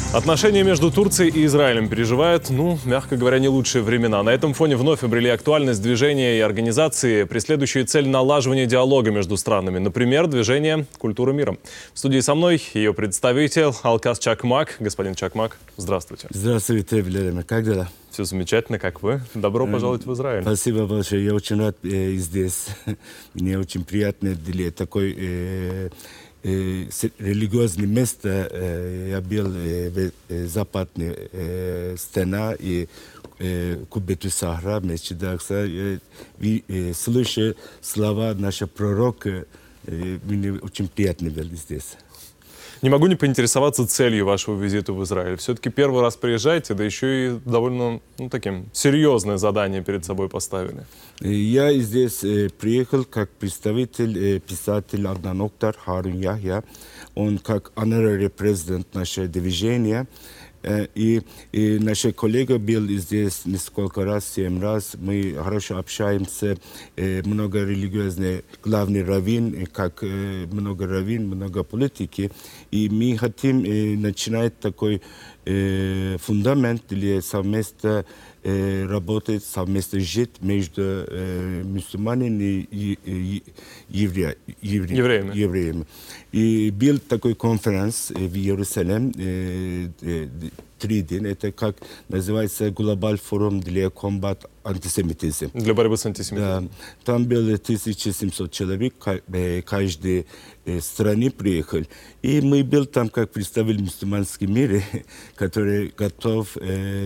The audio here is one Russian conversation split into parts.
Отношения между Турцией и Израилем переживают, мягко говоря, не лучшие времена. На этом фоне вновь обрели актуальность движения и организации, преследующие цель налаживания диалога между странами. Например, движение «Культура мира». В студии со мной ее представитель Алкас Чакмак. Господин Чакмак, здравствуйте. Здравствуйте, Владимир. Как дела? Все замечательно, как вы? Добро пожаловать в Израиль. Спасибо большое. Я очень рад здесь. Мне очень приятно для такой религиозное место. Я был в западной стене и Кубету Сахра, Месчид Акса. Слышу слова нашего пророка. Мне очень приятно было здесь. Не могу не поинтересоваться целью вашего визита в Израиль. Все-таки первый раз приезжаете, да еще и довольно таким серьезное задание перед собой поставили. Я здесь приехал как представитель писателя Аднан Октар Харун Яхья. Он как honorary президент нашего движения. И наш коллега был здесь несколько раз, 7 раз. Мы хорошо общаемся. Много религиозных, главный раввин, как много раввин, много политики. И мы хотим начинать такой фундамент для совместно работать, совместно жить между мусульманами и евреями. И был такой конференц в Иерусалиме 3 дня. Это как называется Глобальный форум для комбат антисемитизм. Для борьбы с антисемитизмом. Да. Там было 1700 человек, каждой стране приехал. И мы были там как представитель мусульманского мира, который готов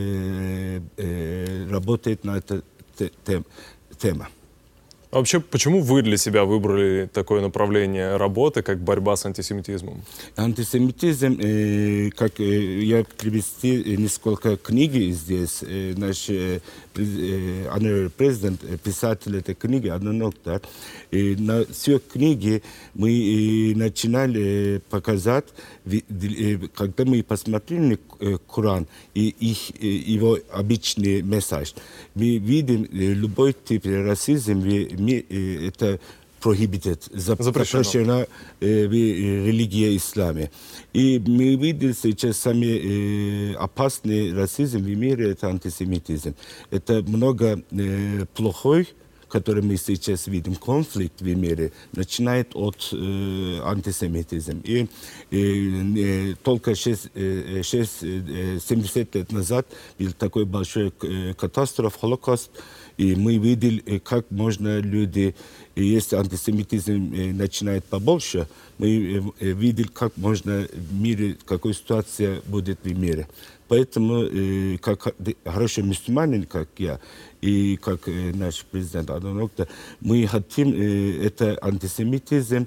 работать на эту тему. А вообще, почему вы для себя выбрали такое направление работы, как борьба с антисемитизмом? Антисемитизм, как я привести несколько книг здесь, наш президент, писатель этой книги, Аднан Октар, на все книги мы начинали показать, когда мы посмотрели Коран и его обычный месседж, мы видим любой тип расизма, это запрещена в религии ислама. И мы видим сейчас самый опасный расизм в мире, это антисемитизм. Это много плохой, который мы сейчас видим, конфликт в мире, начинает от антисемитизма. И только 70 лет назад был такой большой катастрофа, Холокост, и мы видели, как можно люди, если антисемитизм начинает побольше, мы видели, как можно в мире, какая ситуация будет в мире. Поэтому, как хороший мусульманин, как я, и как наш президент Аднан Октар, мы хотим это антисемитизм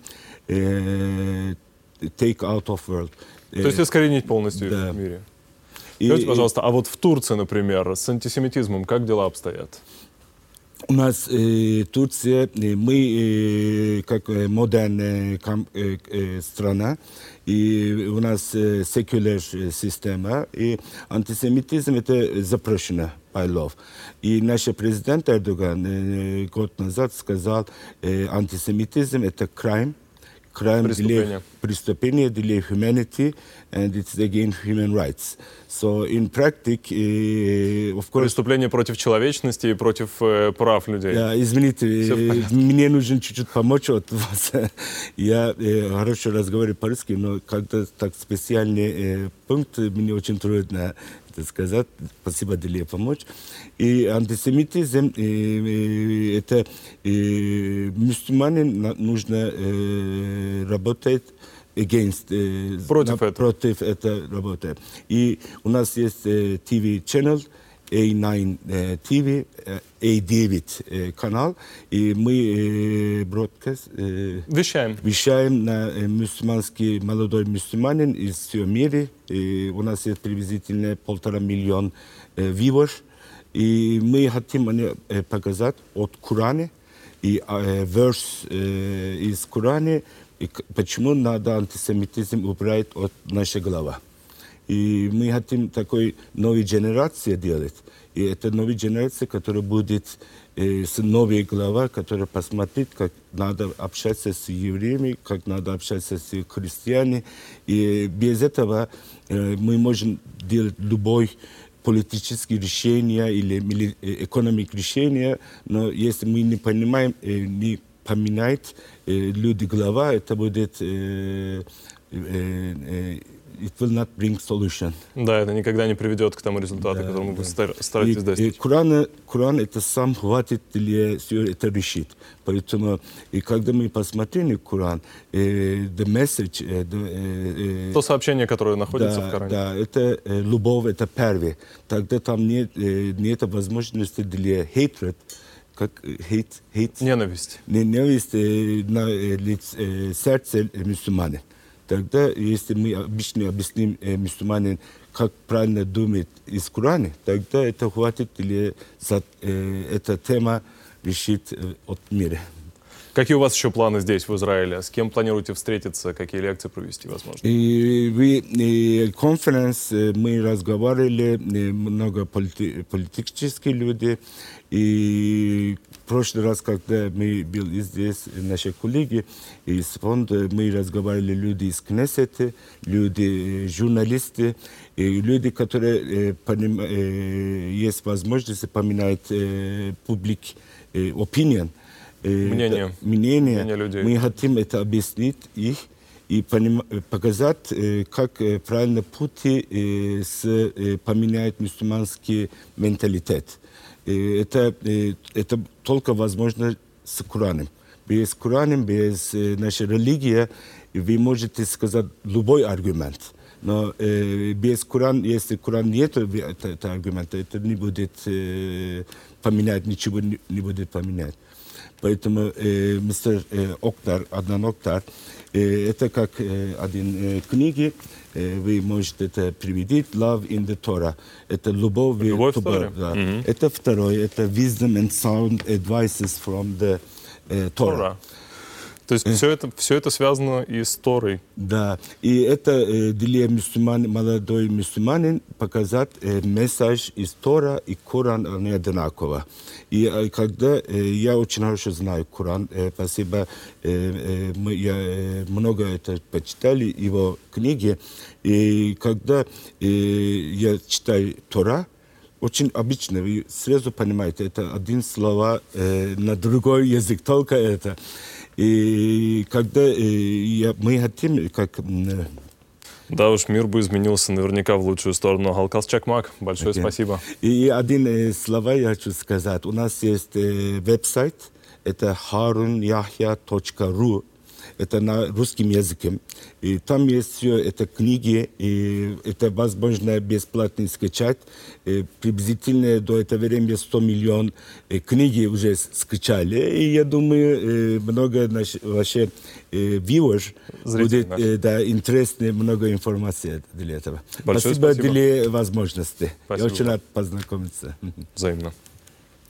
take out of world. То есть искоренить полностью в мире. Скажите, пожалуйста, а вот в Турции, например, с антисемитизмом как дела обстоят? У нас Турция, мы как модерная страна, и у нас секуляр система, и антисемитизм это запрещено by law. И наш президент Эрдоган год назад сказал, антисемитизм это crime преступление для humanity, and it's against human rights. So in practice, of course... Преступление против человечности и против прав людей. Да, извините, мне нужно чуть-чуть помочь от вас. Я хорошо разговариваю по-русски, но когда так специальный пункт, мне очень трудно это сказать. Спасибо, для помочь. И антисемитизм, это мусульманин нужно работать против этого работы. И у нас есть TV-канал, A9 TV, A9 канал, и мы вещаем на мусульманский молодой мусульманин из всего мира. И у нас есть приблизительно 1,5 миллиона viewers. И мы хотим показать от Корана и верс из Корана, почему надо антисемитизм убрать от нашей головы. И мы хотим такой новой генерации делать. И это новая генерация, которая будет с новой главой, которая посмотрит, как надо общаться с евреями, как надо общаться с христианами. И без этого мы можем делать любой политические решения или экономические решения, но если мы не понимаем, не поменять люди глава, это будет it will not bring solution. Да, это никогда не приведет к тому результату, к которому вы стараетесь достичь. Коран это сам хватит для все это решить. Поэтому и когда мы посмотрели Коран, the message, то сообщение, которое находится в Коране. Да, это любовь, это первое. Тогда там нет возможности для hatred, как hate. Ненависть. Ненависть на сердце мусульман. Тогда, если мы обычно объясним мусульманам, как правильно думать из Корана, тогда это хватит для эта тема решить от мира. Какие у вас еще планы здесь, в Израиле? С кем планируете встретиться? Какие лекции провести, возможно? Конференц мы разговаривали, много политических людей. И в прошлый раз, когда мы были здесь, наши коллеги из фонда, мы разговаривали люди из Кнессета, люди, журналисты, и люди, которые есть возможность поменять публик opinion. Мнение людей. Мы хотим это объяснить их и показать, как правильно пути поменять мусульманский менталитет. Это только возможно с Кораном. Без Корана, без нашей религии вы можете сказать любой аргумент. Но без Корана, если Коран нет этого аргумента, это не будет поменять, ничего не будет поменять. Поэтому мистер Октар, Аднан Октар, это как один книги, вы можете это приводить, Love in the Torah. Это любовь в Торе. Да. Это второе, это Wisdom and Sound Advices from the Torah. То есть все это связано и с Торой. Да, и это для молодой мусульманин показать месседж из Тора и Коран не одинаково. И когда я очень хорошо знаю Коран, спасибо, я много это почитали, его книги, и когда я читаю Тора, очень обычно, вы сразу понимаете, это один слова на другой язык, только это. И когда мы хотим, как... Да уж, мир бы изменился наверняка в лучшую сторону. Галкас Чакмак, большое спасибо. И один слова я хочу сказать. У нас есть веб-сайт, это harunyahya.ru. Это на русском языке. И там есть все это книги, и это возможно бесплатно скачать. Приблизительно до этого времени 100 миллионов книги уже скачали. И я думаю, много ваших viewers будет интересно, много информации для этого. Спасибо для возможности. Я очень рад познакомиться. Взаимно.